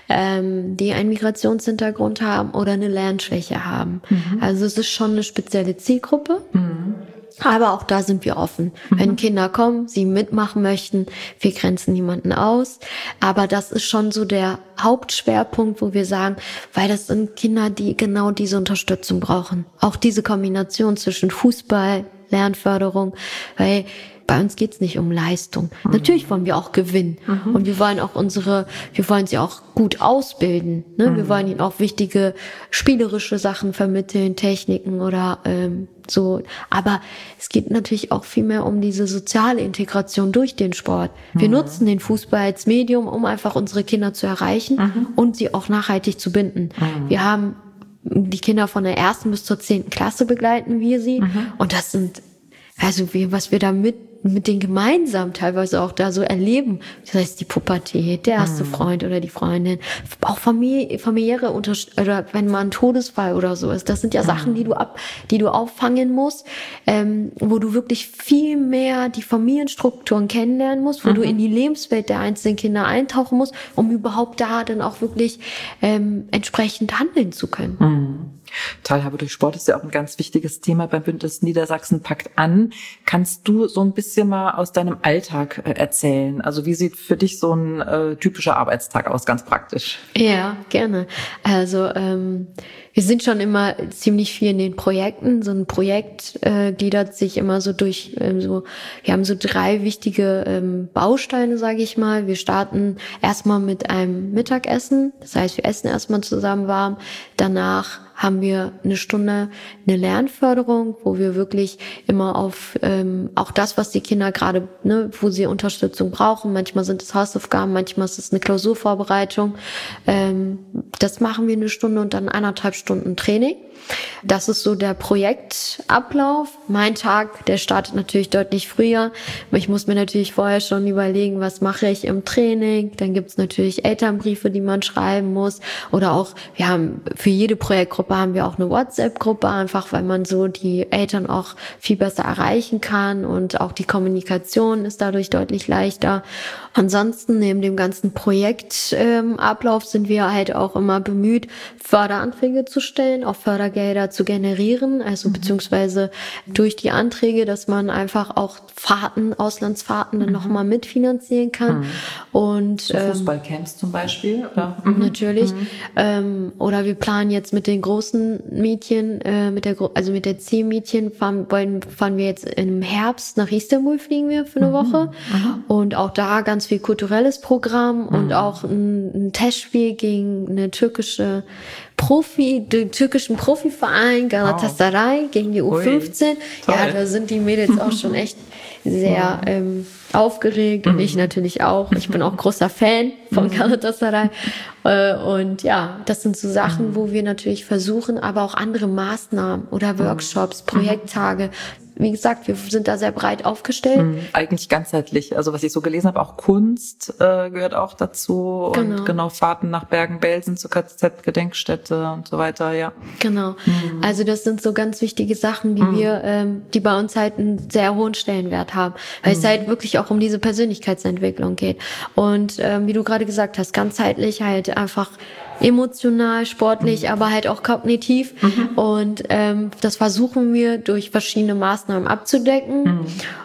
ähm, die einen Migrationshintergrund haben oder eine Lernschwäche haben. Mhm. Also es ist schon eine spezielle Zielgruppe. Mhm. Aber auch da sind wir offen. Mhm. Wenn Kinder kommen, sie mitmachen möchten, wir grenzen niemanden aus. Aber das ist schon so der Hauptschwerpunkt, wo wir sagen, weil das sind Kinder, die genau diese Unterstützung brauchen. Auch diese Kombination zwischen Fußball, Lernförderung, weil bei uns geht's nicht um Leistung. Mhm. Natürlich wollen wir auch gewinnen. Mhm. Und wir wollen auch unsere, wir wollen sie auch gut ausbilden. Ne? Mhm. Wir wollen ihnen auch wichtige spielerische Sachen vermitteln, Techniken oder ähm, so. Aber es geht natürlich auch viel mehr um diese soziale Integration durch den Sport. Wir mhm. nutzen den Fußball als Medium, um einfach unsere Kinder zu erreichen mhm. und sie auch nachhaltig zu binden. Mhm. Wir haben die Kinder von der ersten bis zur zehnten Klasse begleiten wir sie. Mhm. Und das sind, also wie, was wir da mit mit denen gemeinsam teilweise auch da so erleben. Das heißt, die Pubertät, der erste mhm. Freund oder die Freundin, auch Familie, familiäre Unterst- oder wenn mal ein Todesfall oder so ist. Das sind ja mhm. Sachen, die du ab, die du auffangen musst, ähm, wo du wirklich viel mehr die Familienstrukturen kennenlernen musst, wo mhm. du in die Lebenswelt der einzelnen Kinder eintauchen musst, um überhaupt da dann auch wirklich ähm, entsprechend handeln zu können. Mhm. Teilhabe durch Sport ist ja auch ein ganz wichtiges Thema beim Bündnis Niedersachsen packt an. Kannst du so ein bisschen mal aus deinem Alltag äh, erzählen? Also wie sieht für dich so ein äh, typischer Arbeitstag aus, ganz praktisch? Ja, gerne. Also ähm, wir sind schon immer ziemlich viel in den Projekten. So ein Projekt äh, gliedert sich immer so durch, ähm, so wir haben so drei wichtige ähm, Bausteine, sage ich mal. Wir starten erstmal mit einem Mittagessen. Das heißt, wir essen erstmal zusammen warm. Danach haben wir eine Stunde eine Lernförderung, wo wir wirklich immer auf ähm, auch das, was die Kinder gerade, ne, wo sie Unterstützung brauchen. Manchmal sind es Hausaufgaben, manchmal ist es eine Klausurvorbereitung. Ähm, das machen wir eine Stunde und dann eineinhalb Stunden Training. Das ist so der Projektablauf. Mein Tag, der startet natürlich deutlich früher. Ich muss mir natürlich vorher schon überlegen, was mache ich im Training. Dann gibt's natürlich Elternbriefe, die man schreiben muss. Oder auch, wir haben für jede Projektgruppe haben wir auch eine WhatsApp-Gruppe, einfach weil man so die Eltern auch viel besser erreichen kann und auch die Kommunikation ist dadurch deutlich leichter. Ansonsten, neben dem ganzen Projektablauf ähm, sind wir halt auch immer bemüht, Förderanträge zu stellen, auch Fördergelder zu generieren, also mhm. beziehungsweise durch die Anträge, dass man einfach auch Fahrten, Auslandsfahrten dann mhm. nochmal mitfinanzieren kann. Mhm. Und so ähm, Fußballcamps zum Beispiel? Oder? Mhm. Natürlich. Mhm. Ähm, oder wir planen jetzt mit den großen Mädchen, äh, mit der also mit der C-Mädchen fahren, wollen, fahren wir jetzt im Herbst nach Istanbul, fliegen wir für eine mhm. Woche. Mhm. Und auch da ganz viel kulturelles Programm und mhm. auch ein, ein Testspiel gegen eine türkische Profi, den türkischen Profiverein Galatasaray wow. gegen die U fünfzehn. Ui, ja, da sind die Mädels auch schon echt sehr ähm, aufgeregt und ich natürlich auch. Ich bin auch großer Fan von Galatasaray. Äh, und ja, das sind so Sachen, wo wir natürlich versuchen, aber auch andere Maßnahmen oder Workshops, Projekttage. Wie gesagt, wir sind da sehr breit aufgestellt. Mhm, eigentlich ganzheitlich. Also was ich so gelesen habe, auch Kunst äh, gehört auch dazu. Genau. Und genau Fahrten nach Bergen-Belsen zur K Z-Gedenkstätte und so weiter, ja. Genau. Mhm. Also das sind so ganz wichtige Sachen, die mhm. wir, ähm, die bei uns halt einen sehr hohen Stellenwert haben. Weil mhm. es halt wirklich auch um diese Persönlichkeitsentwicklung geht. Und ähm, wie du gerade gesagt hast, ganzheitlich halt einfach emotional, sportlich, mhm. aber halt auch kognitiv. Mhm. Und ähm, das versuchen wir durch verschiedene Maßnahmen abzudecken. Mhm.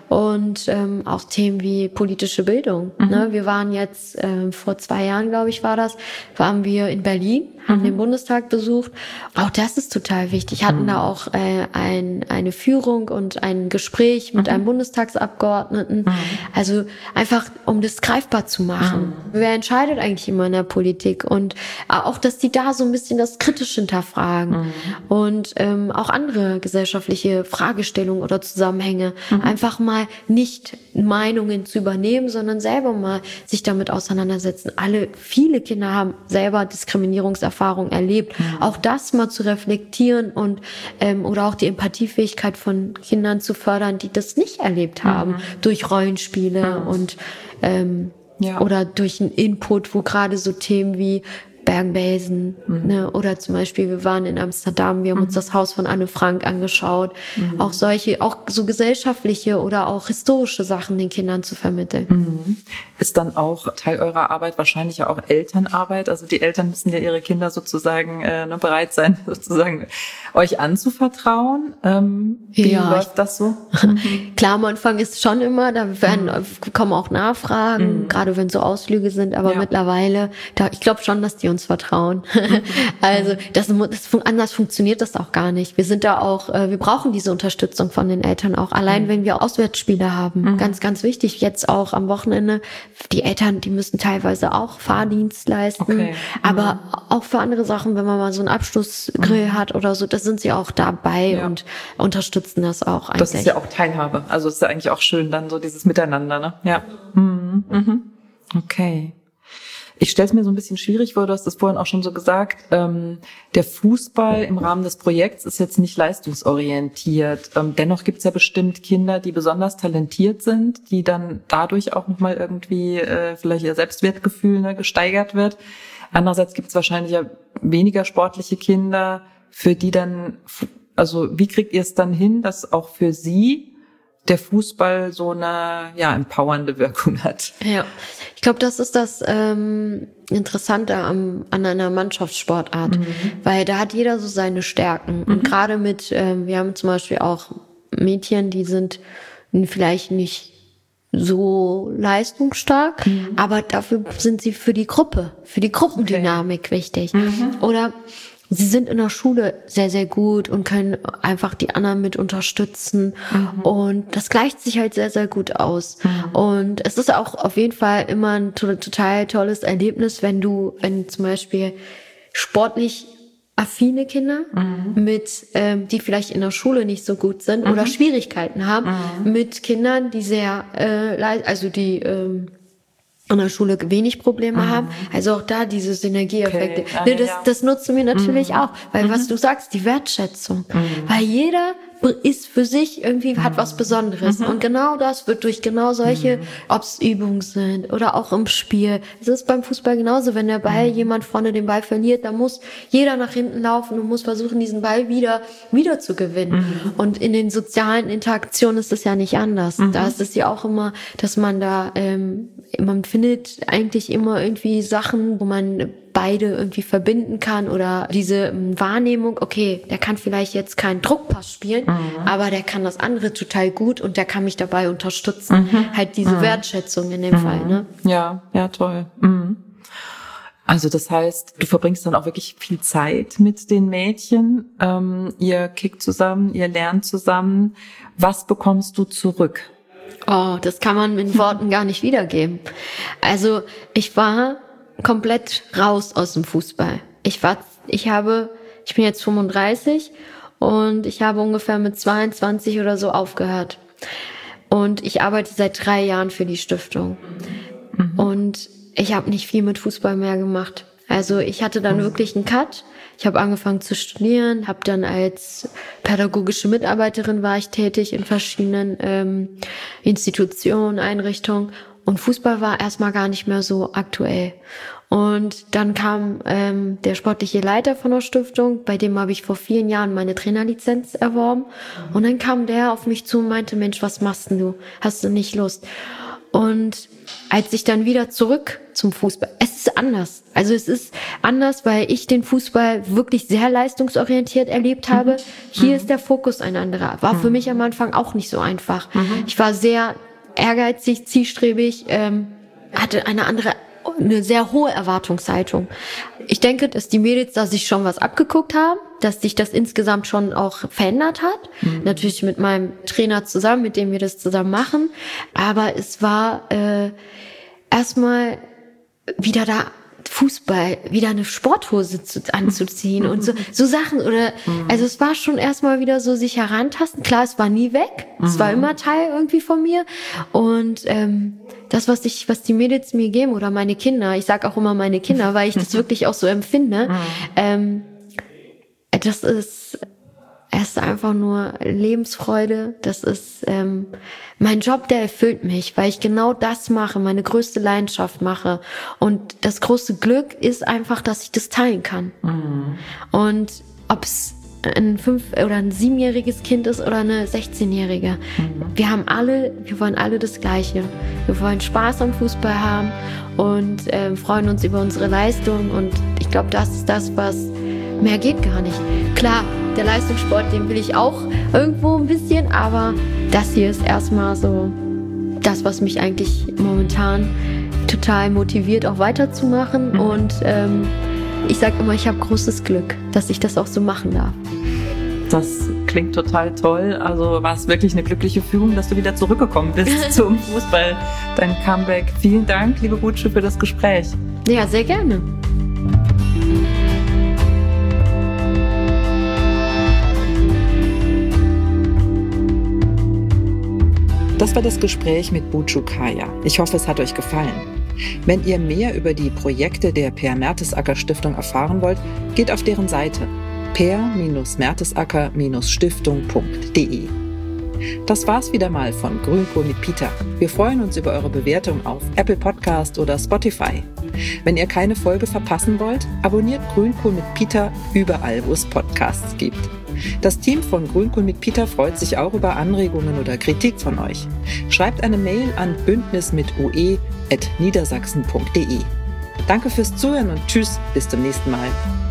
Und ähm, auch Themen wie politische Bildung. Mhm. Ne? Wir waren jetzt, ähm, vor zwei Jahren, glaube ich, war das, waren wir in Berlin, haben mhm. den Bundestag besucht. Auch das ist total wichtig. Hatten mhm. da auch äh, ein, eine Führung und ein Gespräch mit mhm. einem Bundestagsabgeordneten. Mhm. Also einfach, um das greifbar zu machen. Mhm. Wer entscheidet eigentlich immer in der Politik? Und auch, dass die da so ein bisschen das kritisch hinterfragen mhm. und ähm, auch andere gesellschaftliche Fragestellungen oder Zusammenhänge mhm. einfach mal nicht Meinungen zu übernehmen, sondern selber mal sich damit auseinandersetzen. Alle, viele Kinder haben selber Diskriminierungserfahrungen erlebt. Mhm. Auch das mal zu reflektieren und ähm, oder auch die Empathiefähigkeit von Kindern zu fördern, die das nicht erlebt haben, mhm. durch Rollenspiele mhm. und ähm, ja. oder durch einen Input, wo gerade so Themen wie Bergen-Belsen, mhm. ne, oder zum Beispiel, wir waren in Amsterdam, wir haben mhm. uns das Haus von Anne Frank angeschaut. Mhm. Auch solche, auch so gesellschaftliche oder auch historische Sachen den Kindern zu vermitteln. Mhm. Ist dann auch Teil eurer Arbeit wahrscheinlich ja auch Elternarbeit? Also die Eltern müssen ja ihre Kinder sozusagen äh, ne, bereit sein, sozusagen euch anzuvertrauen. Ähm, wie ja, läuft das so? Klar, am Anfang ist schon immer, da werden, mhm. kommen auch Nachfragen, mhm. gerade wenn so Ausflüge sind, aber ja. mittlerweile, da, ich glaube schon, dass die uns vertrauen. Mhm. Also das, das, anders funktioniert das auch gar nicht. Wir sind da auch, wir brauchen diese Unterstützung von den Eltern auch. Allein mhm. wenn wir Auswärtsspiele haben, mhm. ganz, ganz wichtig. Jetzt auch am Wochenende, die Eltern, die müssen teilweise auch Fahrdienst leisten. Okay. Aber mhm. auch für andere Sachen, wenn man mal so einen Abschlussgrill mhm. hat oder so, da sind sie auch dabei ja. und unterstützen das auch eigentlich. Das ist ja auch Teilhabe. Also es ist ja eigentlich auch schön, dann so dieses Miteinander, ne? Ja. Mhm. Mhm. Okay. Ich stelle es mir so ein bisschen schwierig vor, du hast das vorhin auch schon so gesagt, ähm, der Fußball im Rahmen des Projekts ist jetzt nicht leistungsorientiert. Ähm, dennoch gibt es ja bestimmt Kinder, die besonders talentiert sind, die dann dadurch auch nochmal irgendwie äh, vielleicht ihr Selbstwertgefühl ne, gesteigert wird. Andererseits gibt es wahrscheinlich ja weniger sportliche Kinder, für die dann, also wie kriegt ihr es dann hin, dass auch für sie der Fußball so eine ja empowernde Wirkung hat? Ja, ich glaube, das ist das ähm, Interessante am, an einer Mannschaftssportart, mhm. weil da hat jeder so seine Stärken. Mhm. Und gerade mit, ähm, wir haben zum Beispiel auch Mädchen, die sind vielleicht nicht so leistungsstark, mhm. aber dafür sind sie für die Gruppe, für die Gruppendynamik okay. wichtig. Mhm. Oder sie sind in der Schule sehr, sehr gut und können einfach die anderen mit unterstützen. Mhm. Und das gleicht sich halt sehr, sehr gut aus. Mhm. Und es ist auch auf jeden Fall immer ein total tolles Erlebnis, wenn du, wenn zum Beispiel sportlich affine Kinder mhm. mit, ähm, die vielleicht in der Schule nicht so gut sind mhm. oder Schwierigkeiten haben, mhm. mit Kindern, die sehr, äh, also die, ähm, an der Schule wenig Probleme mhm. haben. Also auch da diese Synergieeffekte. Okay. Ah, ne, das, ja. das nutzen wir natürlich mhm. auch. Weil mhm. was du sagst, die Wertschätzung. Mhm. Weil jeder ist für sich irgendwie, hat was Besonderes. Mhm. Und genau das wird durch genau solche, mhm. ob es Übungen sind oder auch im Spiel. Es ist beim Fußball genauso. Wenn der Ball, mhm. jemand vorne den Ball verliert, dann muss jeder nach hinten laufen und muss versuchen, diesen Ball wieder, wieder zu gewinnen. Mhm. Und in den sozialen Interaktionen ist es ja nicht anders. Mhm. Da ist es ja auch immer, dass man da, ähm, man findet eigentlich immer irgendwie Sachen, wo man beide irgendwie verbinden kann oder diese Wahrnehmung, okay, der kann vielleicht jetzt keinen Druckpass spielen, mhm. aber der kann das andere total gut und der kann mich dabei unterstützen. Mhm. Halt diese mhm. Wertschätzung in dem mhm. Fall, ne? Ja, ja, toll. Mhm. Also das heißt, du verbringst dann auch wirklich viel Zeit mit den Mädchen. Ähm, ihr kickt zusammen, ihr lernt zusammen. Was bekommst du zurück? Oh, das kann man mit Worten gar nicht wiedergeben. Also ich war komplett raus aus dem Fußball. Ich war, ich habe, ich bin jetzt fünfunddreißig und ich habe ungefähr mit zweiundzwanzig oder so aufgehört. Und ich arbeite seit drei Jahren für die Stiftung. Mhm. Und ich habe nicht viel mit Fußball mehr gemacht. Also ich hatte dann mhm. wirklich einen Cut. Ich habe angefangen zu studieren, habe dann als pädagogische Mitarbeiterin war ich tätig in verschiedenen ähm, Institutionen, Einrichtungen. Und Fußball war erstmal gar nicht mehr so aktuell. Und dann kam ähm, der sportliche Leiter von der Stiftung, bei dem habe ich vor vielen Jahren meine Trainerlizenz erworben. Und dann kam der auf mich zu und meinte, Mensch, was machst denn du? Hast du nicht Lust? Und als ich dann wieder zurück zum Fußball, es ist anders. Also es ist anders, weil ich den Fußball wirklich sehr leistungsorientiert erlebt habe. Hier mhm. ist der Fokus ein anderer. War für mich am Anfang auch nicht so einfach. Mhm. Ich war sehr ehrgeizig, zielstrebig, ähm, hatte eine andere, eine sehr hohe Erwartungshaltung. Ich denke, dass die Mädels da sich schon was abgeguckt haben, dass sich das insgesamt schon auch verändert hat. Mhm. Natürlich mit meinem Trainer zusammen, mit dem wir das zusammen machen. Aber es war äh, erstmal wieder da Fußball, wieder eine Sporthose zu, anzuziehen und so, so Sachen oder, also es war schon erstmal wieder so sich herantasten. Klar, es war nie weg. Es war immer Teil irgendwie von mir. Und, ähm, das, was ich, was die Mädels mir geben oder meine Kinder, ich sag auch immer meine Kinder, weil ich das wirklich auch so empfinde, ähm, das ist, es ist einfach nur Lebensfreude. Das ist ähm, mein Job, der erfüllt mich, weil ich genau das mache, meine größte Leidenschaft mache. Und das große Glück ist einfach, dass ich das teilen kann. Mhm. Und ob es ein fünf- oder ein siebenjähriges Kind ist oder eine sechzehnjährige. Mhm. Wir haben alle, wir wollen alle das Gleiche. Wir wollen Spaß am Fußball haben und äh, freuen uns über unsere Leistung. Und ich glaube, das ist das, was mehr geht gar nicht. Klar, der Leistungssport, den will ich auch irgendwo ein bisschen, aber das hier ist erstmal so das, was mich eigentlich momentan total motiviert, auch weiterzumachen. Mhm. Und ähm, ich sage immer, ich habe großes Glück, dass ich das auch so machen darf. Das klingt total toll. Also war es wirklich eine glückliche Fügung, dass du wieder zurückgekommen bist zum Fußball, dein Comeback. Vielen Dank, liebe Mutschu, für das Gespräch. Ja, sehr gerne. Das war das Gespräch mit Mutschu Kaya. Ich hoffe, es hat euch gefallen. Wenn ihr mehr über die Projekte der Per Mertesacker Stiftung erfahren wollt, geht auf deren Seite per Mertesacker Stiftung punkt de. Das war's wieder mal von Grünkohl mit Peter. Wir freuen uns über eure Bewertung auf Apple Podcast oder Spotify. Wenn ihr keine Folge verpassen wollt, abonniert Grünkohl mit Peter überall, wo es Podcasts gibt. Das Team von Grünkohl mit Peter freut sich auch über Anregungen oder Kritik von euch. Schreibt eine Mail an bündnis mit ue at niedersachsen punkt de. Danke fürs Zuhören und tschüss, bis zum nächsten Mal.